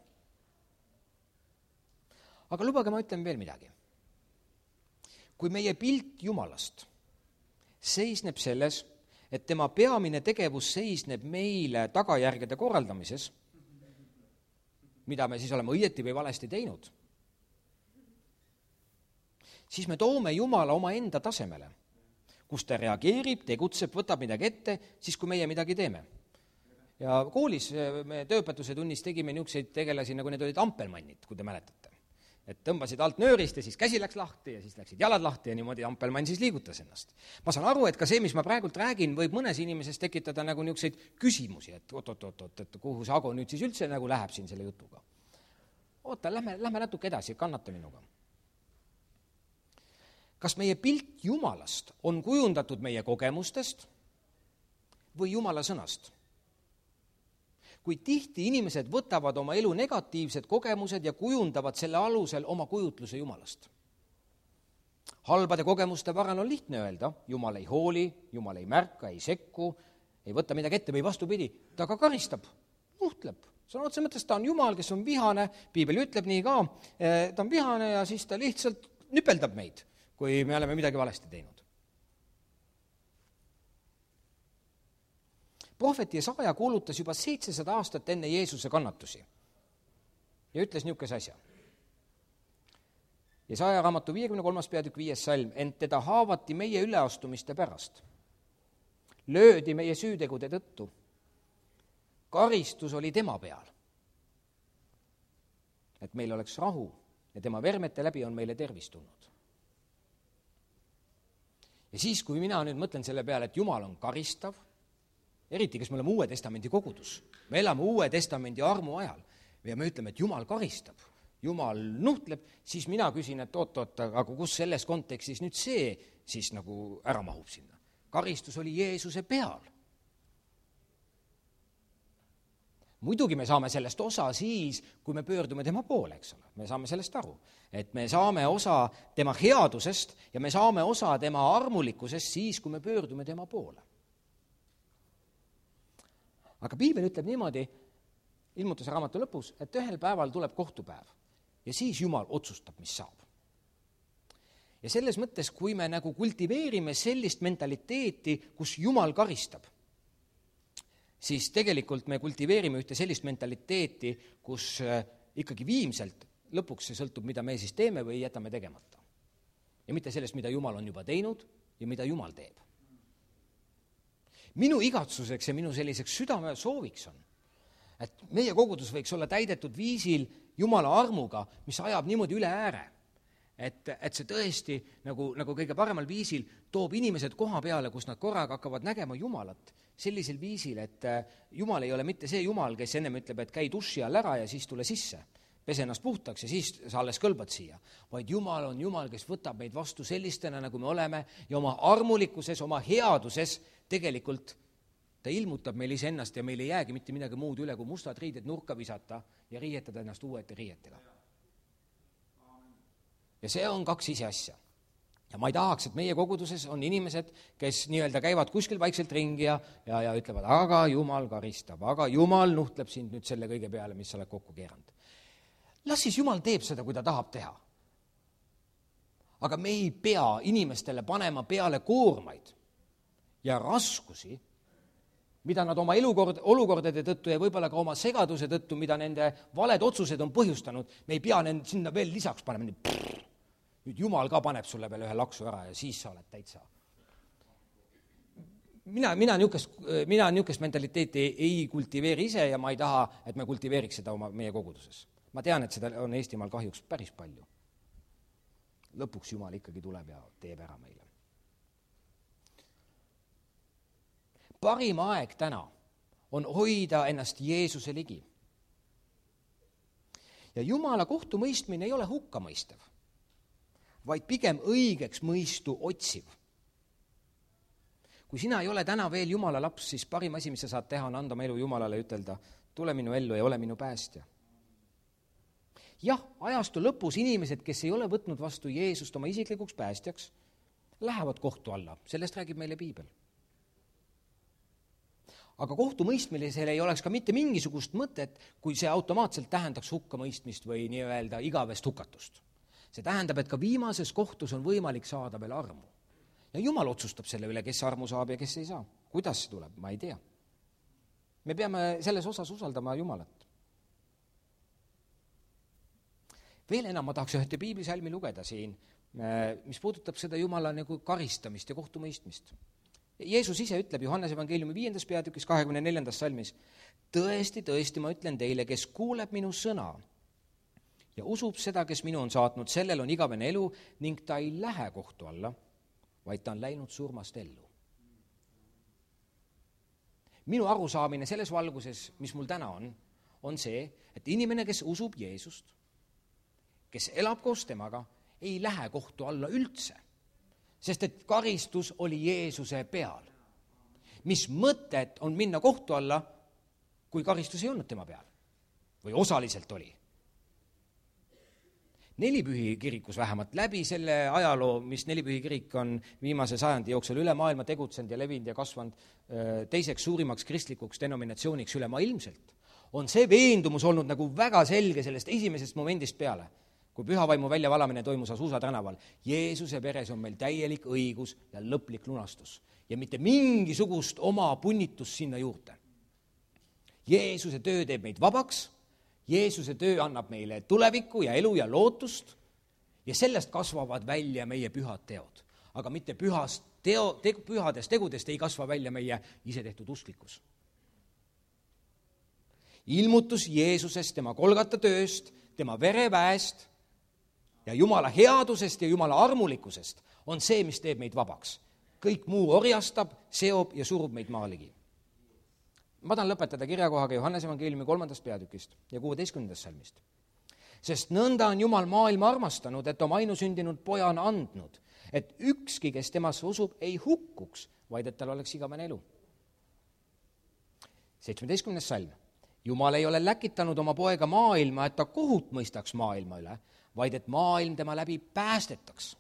Aga lubage, ma ütlen veel midagi. Kui meie pilt Jumalast seisneb selles, et tema peamine tegevus seisneb meile tagajärgede korraldamises, mida me siis oleme õieti või valesti teinud, siis me toome Jumala omaenda tasemele, kus ta reageerib, tegutseb, võtab midagi ette, siis kui meie midagi teeme. Ja koolis me tööõpetuse tunnis tegime niisuguseid tegelasi, nagu need olid ampelmannid, kui te mäletate. Et tõmbasid alt nöörist ja siis käsi läks lahti ja siis läksid jalad lahti ja niimoodi ampelmann siis liigutas ennast. Ma saan aru, et ka see, mis ma praegult räägin, võib mõnes inimeses tekitada nagu niisuguseid küsimusi, et oot-oot-oot, et kuhu see Ago nüüd siis üldse nagu läheb siin selle jutuga. Oota, lähme, lähme natuke edasi, kannata minuga. Kas meie pilt Jumalast on kujundatud meie kogemustest või Jumala sõnast? Kui tihti inimesed võtavad oma elu negatiivsed kogemused ja kujundavad selle alusel oma kujutluse Jumalast. Halbade kogemuste varal on lihtne öelda, Jumal ei hooli, Jumal ei märka, ei sekku, ei võta midagi ette või vastupidi, ta ka karistab, nuhtleb. Sõna otse mõttes ta on Jumal, kes on vihane, piibel ütleb nii ka, ta on vihane ja siis ta lihtsalt nüpeldab meid, kui me oleme midagi valesti teinud. Prohvet Jesaja kuulutas juba seitsesada aastat enne Jeesuse kannatusi ja ütles niisuguse asja. Jesaja raamatu viiekümne kolmas peatükk viies salm, ent teda haavati meie üleastumiste pärast. Löödi meie süütegude tõttu. Karistus oli tema peal, et meil oleks rahu ja tema vermete läbi on meile tervis tulnud. Ja siis, kui mina nüüd mõtlen selle peale, et Jumal on karistav, eriti, kes me oleme Uue Testamendi kogudus. Me elame Uue Testamendi armu ajal ja me ütleme, et Jumal karistab, Jumal nuhtleb, siis mina küsin, et oot-oot, aga kus selles kontekstis nüüd see siis nagu ära mahub sinna. Karistus oli Jeesuse peal. Muidugi me saame sellest osa siis, kui me pöördume tema poole, eks ole. Me saame sellest aru, et me saame osa tema headusest ja me saame osa tema armulikkusest siis, kui me pöördume tema poole. Aga piibel ütleb niimoodi, ilmutuse raamatu lõpus, et ühel päeval tuleb kohtupäev ja siis Jumal otsustab, mis saab. Ja selles mõttes, kui me nagu kultiveerime sellist mentaliteeti, kus Jumal karistab, siis tegelikult me kultiveerime ühte sellist mentaliteeti, kus ikkagi viimselt lõpuks see sõltub, mida me siis teeme või jätame tegemata. Ja mitte sellest, mida Jumal on juba teinud ja mida Jumal teeb. Minu igatsuseks ja minu selliseks südame sooviks on, et meie kogudus võiks olla täidetud viisil Jumala armuga, mis ajab niimoodi üle ääre. Et, et see tõesti nagu, nagu kõige paremal viisil toob inimesed koha peale, kus nad korraga hakkavad nägema Jumalat sellisel viisil, et Jumal ei ole mitte see Jumal, kes ennem ütleb, et käi duši all ära ja siis tule sisse. Pese ennast puhtaks ja siis sa alles kõlbad siia. Vaid Jumal on Jumal, kes võtab meid vastu sellistena, nagu me oleme ja oma armulikkuses, oma headuses tegelikult ta ilmutab meil ise ennast ja meil ei jäägi mitte midagi muud üle, kui mustad riided nurka visata ja riietada ennast uuete riietega. Ja see on kaks ise asja. Ja ma ei tahaks, et meie koguduses on inimesed, kes nii-öelda käivad kuskil vaikselt ringi ja, ja, ja ütlevad, aga Jumal karistab, aga Jumal nuhtleb sind nüüd selle kõige peale, mis sa oled kokku keeranud. Las siis Jumal teeb seda, kui ta tahab teha. Aga me ei pea inimestele panema peale koormaid ja raskusi, mida nad oma elukord, olukordade tõttu ja võib-olla ka oma segaduse tõttu, mida nende valed otsused on põhjustanud, me ei pea nende sinna veel lisaks panema. Nüüd Jumal ka paneb sulle veel ühe laksu ära ja siis sa oled täitsa. Mina, mina niukest, mina niukest mentaliteeti ei kultiveeri ise ja ma ei taha, et me kultiveeriks seda oma meie koguduses. Ma tean, et seda on Eestimaal kahjuks päris palju. Lõpuks Jumal ikkagi tuleb ja teeb ära meile. Parim aeg täna on hoida ennast Jeesuse ligi. Ja Jumala kohtumõistmine ei ole hukkamõistev, vaid pigem õigeks mõistu otsiv. Kui sina ei ole täna veel Jumala laps, siis parim asi, mis sa saad teha, on anda oma elu Jumalale ja ütelda, tule minu ellu ja ole minu päästja. Jah, ajastu lõpus inimesed, kes ei ole võtnud vastu Jeesust oma isiklikuks päästjaks, lähevad kohtu alla. Sellest räägib meile piibel. Aga kohtumõistmisel ei oleks ka mitte mingisugust mõtet, kui see automaatselt tähendaks hukkamõistmist või nii-öelda igavest hukatust. See tähendab, et ka viimases kohtus on võimalik saada veel armu. Ja Jumal otsustab selle üle, kes armu saab ja kes ei saa. Kuidas see tuleb? Ma ei tea. Me peame selles osas usaldama Jumalat. veel enam ma tahaks ühte piiblisalmi lugeda siin, mis puudutab seda Jumala nagu karistamist ja kohtumõistmist. Jeesus ise ütleb Johannese evangeeliumi viiendas peatükis kahekümne neljandas salmis, tõesti, tõesti, ma ütlen teile, kes kuuleb minu sõna ja usub seda, kes minu on saatnud, sellel on igavene elu ning ta ei lähe kohtu alla, vaid ta on läinud surmast ellu. Minu arusaamine selles valguses, mis mul täna on, on see, et inimene, kes usub Jeesust, kes elab koos temaga, ei lähe kohtu alla üldse, sest et karistus oli Jeesuse peal. Mis mõtet on minna kohtu alla, kui karistus ei olnud tema peal? Või osaliselt oli? Nelipühi kirikus vähemalt läbi selle ajaloo, mis Nelipühi kirik on viimase sajandi jooksul üle maailma tegutsenud ja levinud ja kasvanud teiseks suurimaks kristlikuks denominatsiooniks üle maailmselt, on see veendumus olnud nagu väga selge sellest esimesest momendist peale, kui pühavaimu väljavalamine toimus Asusa tänaval. Jeesuse veres on meil täielik õigus ja lõplik lunastus ja mitte mingisugust oma punnitust sinna juurde. Jeesuse töö teeb meid vabaks, Jeesuse töö annab meile tulevikku ja elu ja lootust ja sellest kasvavad välja meie pühad teod. Aga mitte pühast teo, te, pühadest tegudest ei kasva välja meie isetehtud usklikkus. Ilmutus Jeesusest, tema Golgata tööst, tema vereväest ja Jumala headusest ja Jumala armulikkusest on see, mis teeb meid vabaks. Kõik muu orjastab, seob ja surub meid maaligi. Ma tahan lõpetada kirjakohaga Johannese evangeeliumi kolmandast peatükist ja kuueteistkümnendast salmist. Sest nõnda on Jumal maailma armastanud, et oma ainusündinud poja on andnud, et ükski, kes temasse usub, ei hukkuks, vaid et tal oleks igavene elu. seitsmeteistkümnes salm. Jumal ei ole läkitanud oma poega maailma, et ta kohut mõistaks maailma üle, vaid et maailm tema läbi päästetaks.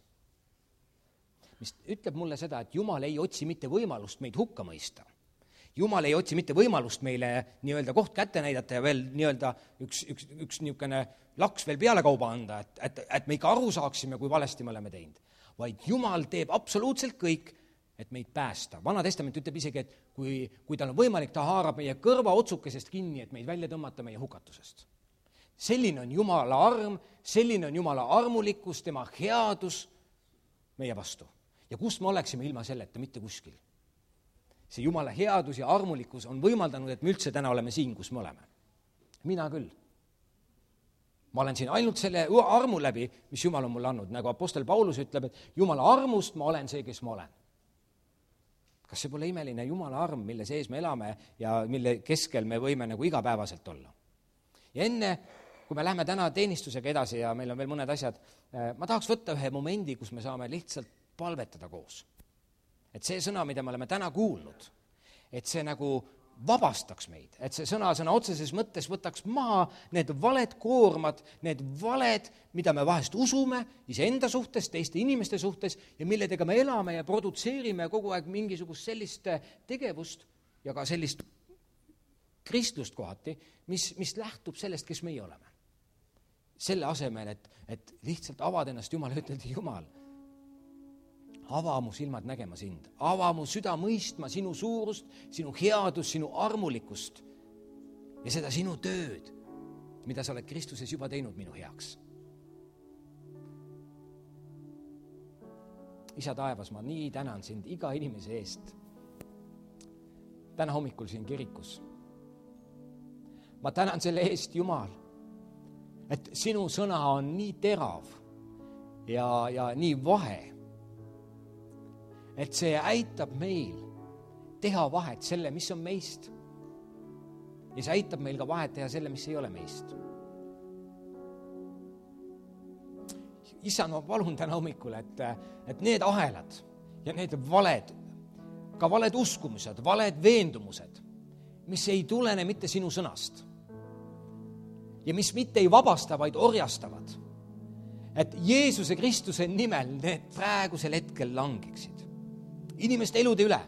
Mis ütleb mulle seda, et Jumal ei otsi mitte võimalust meid hukka mõista. Jumal ei otsi mitte võimalust meile nii-öelda koht kätte näidata ja veel nii-öelda üks, üks, üks niisugune laks veel peale kauba anda, et, et, et me ikka aru saaksime, kui valesti me oleme teinud. Vaid Jumal teeb absoluutselt kõik, et meid päästa. Vana testament ütleb isegi, et kui, kui tal on võimalik, ta haarab meie kõrva otsukesest kinni, et meid välja tõmmata meie hukatusest. Selline on Jumala arm, selline on Jumala armulikkus, tema headus meie vastu. Ja kus me oleksime ilma selleta, mitte kuskil. See Jumala headus ja armulikkus on võimaldanud, et me üldse täna oleme siin, kus me oleme. Mina küll. Ma olen siin ainult selle armu läbi, mis Jumal on mulle andnud. Nagu apostel Paulus ütleb, et Jumala armust ma olen see, kes ma olen. Kas see pole imeline Jumala arm, mille sees me elame ja mille keskel me võime nagu igapäevaselt olla? Ja enne, kui me lähme täna teenistusega edasi ja meil on veel mõned asjad, ma tahaks võtta ühe momendi, kus me saame lihtsalt palvetada koos. Et see sõna, mida me oleme täna kuulnud, et see nagu vabastaks meid, et see sõna sõna otseses mõttes võtaks maha need valed koormad, need valed, mida me vahest usume iseenda suhtes, teiste inimeste suhtes ja milledega me elame ja produtseerime kogu aeg mingisugust sellist tegevust ja ka sellist kristlust kohati, mis, mis lähtub sellest, kes meie oleme. Selle asemel, et, et lihtsalt avad ennast Jumal, üteldi Jumal, ava mu silmad nägema sind, ava mu süda mõistma sinu suurust, sinu headust, sinu armulikkust ja seda sinu tööd, mida sa oled Kristuses juba teinud minu heaks. Isa taevas, ma nii tänan sind iga inimese eest. Täna hommikul siin kirikus. Ma tänan selle eest, Jumal, et sinu sõna on nii terav ja, ja nii vahe, et see aitab meil teha vahet selle, mis on meist. Ja see aitab meil ka vahet teha selle, mis ei ole meist. Issand, ma palun täna hommikul, et, et need ahelad ja need valed, ka valed uskumused, valed veendumused, mis ei tulene mitte sinu sõnast ja mis mitte ei vabasta, vaid orjastavad, et Jeesuse Kristuse nimel need praegusel hetkel langiksid inimeste elude üle.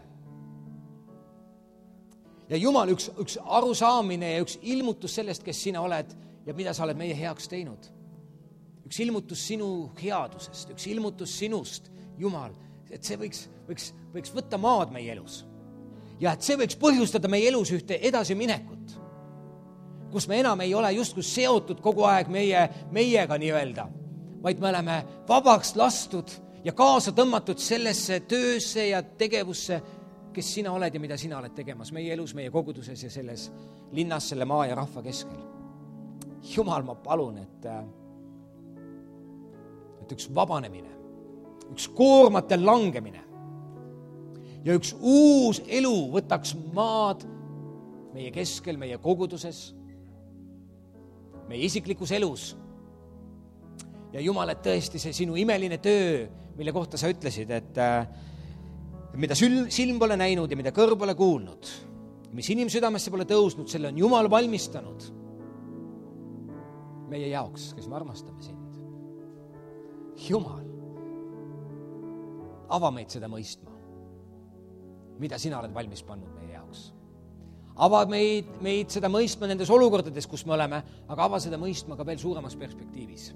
Ja Jumal, üks, üks arusaamine ja üks ilmutus sellest, kes sina oled ja mida sa oled meie heaks teinud. Üks ilmutus sinu headusest, üks ilmutus sinust, Jumal, et see võiks, võiks, võiks võtta maad meie elus. Ja et see võiks põhjustada meie elus ühte edasi minekut. kus me enam ei ole justkui seotud kogu aeg meie, meiega nii-öelda, vaid me oleme vabaks lastud ja kaasa tõmmatud sellesse töösse ja tegevusse, kes sina oled ja mida sina oled tegemas meie elus, meie koguduses ja selles linnas, selle maa ja rahva keskel. Jumal, ma palun, et, et üks vabanemine, üks koormate langemine ja üks uus elu võtaks maad meie keskel, meie koguduses, meie isiklikus elus. Ja Jumal, et tõesti see sinu imeline töö, mille kohta sa ütlesid, et mida silm pole näinud ja mida kõrv pole kuulnud, mis inimsüdamesse pole tõusnud, selle on Jumal valmistanud meie jaoks, kes me armastame sind. Jumal, ava meid seda mõistma, mida sina oled valmis pannud meie jaoks. Ava meid, meid seda mõistma nendes olukordades, kus me oleme, aga ava seda mõistma ka veel suuremas perspektiivis.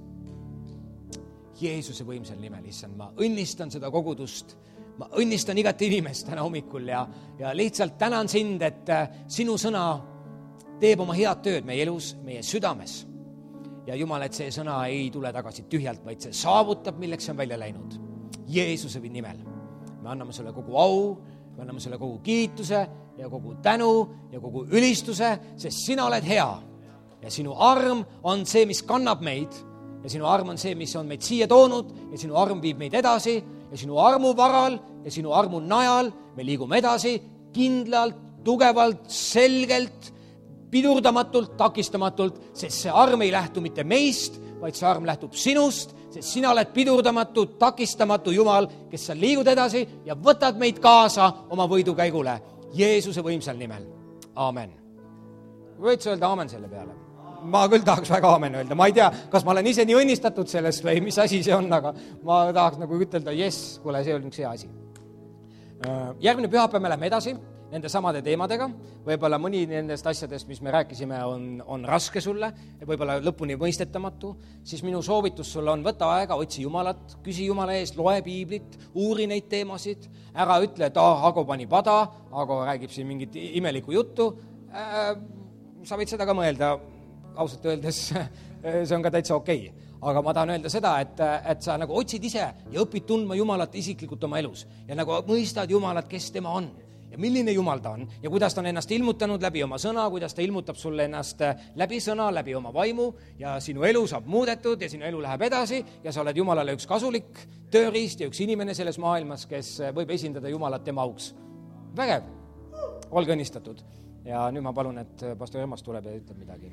Jeesuse võimsal nimel, issand, ma õnnistan seda kogudust, ma õnnistan igat inimest täna hommikul ja, ja lihtsalt tänan sind, et sinu sõna teeb oma head tööd meie elus, meie südames. Ja Jumal, et see sõna ei tule tagasi tühjalt, vaid see saavutab, milleks see on välja läinud. Jeesuse nimel. Me anname sulle kogu au, me anname sulle kogu kiituse ja kogu tänu ja kogu ülistuse, sest sina oled hea. Ja sinu arm on see, mis kannab meid. Ja sinu arm on see, mis on meid siia toonud ja sinu arm viib meid edasi ja sinu armu varal ja sinu armu najal me liigume edasi kindlalt, tugevalt, selgelt, pidurdamatult, takistamatult, sest see arm ei lähtu mitte meist, vaid see arm lähtub sinust, sest sina oled pidurdamatu, takistamatu Jumal, kes sa liigud edasi ja võtad meid kaasa oma võidukäigule. Jeesuse võimsal nimel. Aamen. Võid sa öelda aamen selle peale? Ma küll tahaks väga aamen öelda. Ma ei tea, kas ma olen ise nii õnnistatud sellest või mis asi see on, aga ma tahaks nagu ütelda, yes, kuule, see on üks hea asi. Järgmine pühapäev me läheme edasi nende samade teemadega. Võib-olla mõni nendest asjadest, mis me rääkisime, on, on raske sulle, võib-olla lõpuni mõistetamatu, siis minu soovitus sulle on võtta aega, otsi Jumalat, küsi Jumala eest, loe piiblit, uuri neid teemasid, ära ütle, et ah, Ago pani pada, Ago räägib siin mingit imelikku juttu. Äh, sa võid seda ka mõelda, ausalt öeldes see on ka täitsa okei. Aga ma tahan öelda seda, et, et sa nagu otsid ise ja õpid tundma Jumalat isiklikult oma elus ja nagu mõistad Jumalat, kes tema on. Ja milline Jumal ta on ja kuidas ta on ennast ilmutanud läbi oma sõna, kuidas ta ilmutab sulle ennast läbi sõna, läbi oma vaimu ja sinu elu saab muudetud ja sinu elu läheb edasi ja sa oled Jumalale üks kasulik tööriist ja üks inimene selles maailmas, kes võib esindada Jumalat tema auks. Vägev, olge õnnistatud. Ja nüüd ma palun, et pastor Ermas tuleb ja ütleb midagi.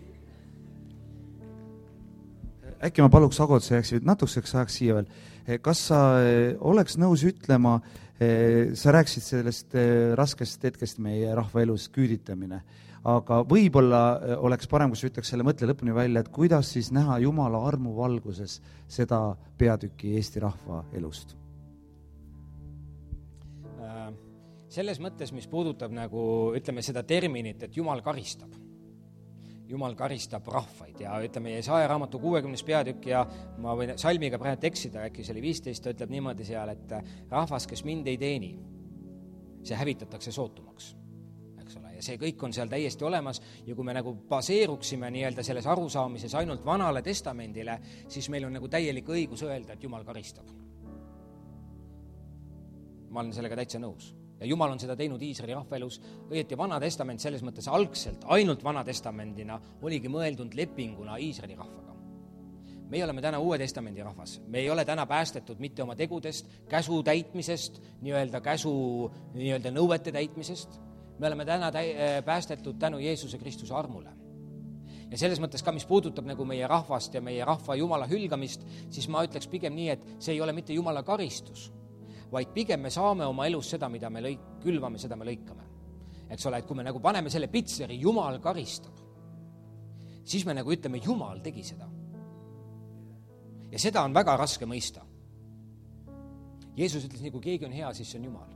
Äkki ma paluks Agot, sa jääksid natuseks ajaks siia veel. Kas sa oleks nõus ütlema, sa rääksid sellest raskest hetkest meie rahva elus, küüditamine, aga võib-olla oleks parem, kui sa ütleks selle mõtle lõpuni välja, et kuidas siis näha Jumala armu valguses seda peatüki Eesti rahva elust? Selles mõttes, mis puudutab nagu, ütleme seda terminit, et Jumal karistab. Jumal karistab rahvaid ja ütleme Jesaja raamatu kuuekümnes peatükk ja ma võin salmiga praegu eksida, äkki see oli viisteist, ta ütleb niimoodi seal, et rahvas, kes mind ei teeni, see hävitatakse sootumaks. Eks ole? Ja see kõik on seal täiesti olemas ja kui me nagu baseeruksime nii-öelda selles arusaamises ainult vanale testamendile, siis meil on nagu täielik õigus öelda, et Jumal karistab. Ma olen sellega täitsa nõus. Ja Jumal on seda teinud Iisraeli rahvaelus, õieti vana testament selles mõttes algselt, ainult vana testamendina oligi mõeldud lepinguna Iisraeli rahvaga. Me oleme täna uue testamendi rahvas. Me ei ole täna päästetud mitte oma tegudest, käsu täitmisest, nii-öelda käsu nii-öelda nõuete täitmisest. Me oleme täna täi- päästetud tänu Jeesuse Kristuse armule. Ja selles mõttes ka, mis puudutab nagu meie rahvast ja meie rahva Jumala hülgamist, siis ma ütleks pigem nii, et see ei ole mitte Jumala karistus, vaid pigem me saame oma elus seda, mida me lõik, külvame, seda me lõikame. Eks ole, et kui me nagu paneme selle pitseri, Jumal karistab, siis me nagu ütleme, Jumal tegi seda. Ja seda on väga raske mõista. Jeesus ütles, nii kui keegi on hea, siis see on Jumal.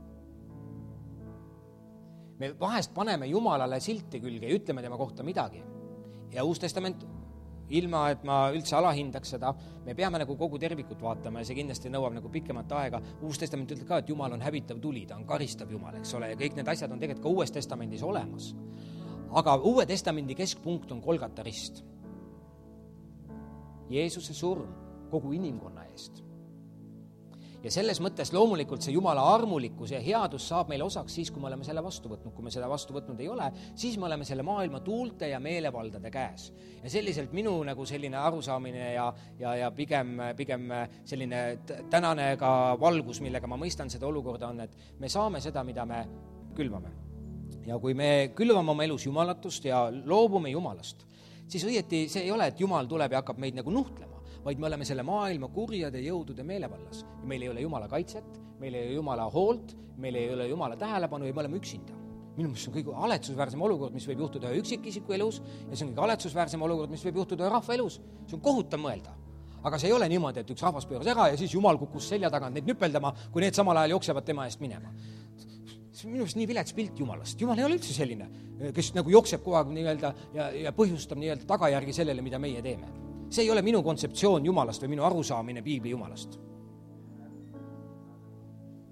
Me vahest paneme Jumalale silti külge ja ütleme tema kohta midagi. Ja Uus Testament, ilma et ma üldse alahindaks seda, me peame nagu kogu tervikut vaatama ja see kindlasti nõuab nagu pikemat aega. Uus Testament ütleb ka, et Jumal on hävitav tuli, ta on karistav Jumal, eks ole, ja kõik need asjad on tegelikult ka Uues Testamendis olemas. aga Uue Testamendi keskpunkt on Golgata rist. Jeesuse surm kogu inimkonna eest. Ja selles mõttes loomulikult see Jumala armulikkus ja headus saab meile osaks siis, kui me oleme selle vastu võtnud. Kui me seda vastu võtnud ei ole, siis me oleme selle maailma tuulte ja meelevaldade käes. Ja selliselt minu nagu selline arusaamine ja, ja, ja pigem, pigem selline tänane ka valgus, millega ma mõistan seda olukorda on, et me saame seda, mida me külvame. Ja kui me külvame oma elus jumalatust ja loobume Jumalast, siis õieti see ei ole, et Jumal tuleb ja hakkab meid nagu nuhtlema, vaid me oleme selle maailma kurjade jõudude meelevallas. Meil ei ole Jumala kaitset, meil ei ole Jumala hoolt, meil ei ole Jumala tähelepanu ja me oleme üksinda. Minu mõttes on kõige aletsusväärsem olukord, mis võib juhtuda ühe üksikisiku elus ja see on kõige aletsusväärsem olukord, mis võib juhtuda ühe rahva elus. See on kohutav mõelda. Aga see ei ole niimoodi, et üks rahvas pööras ära ja siis Jumal kukkus selja tagant neid nüpeldama, kui need samal ajal jooksevad tema eest minema. See on minu arust nii vilets pilt Jumalast. Jumal ei ole üldse selline, kes nagu jookseb kogu aeg nii-öelda ja, ja põhjustab nii-öelda tagajärgi sellele, mida meie teeme. See ei ole minu kontseptsioon Jumalast või minu arusaamine Piibli Jumalast.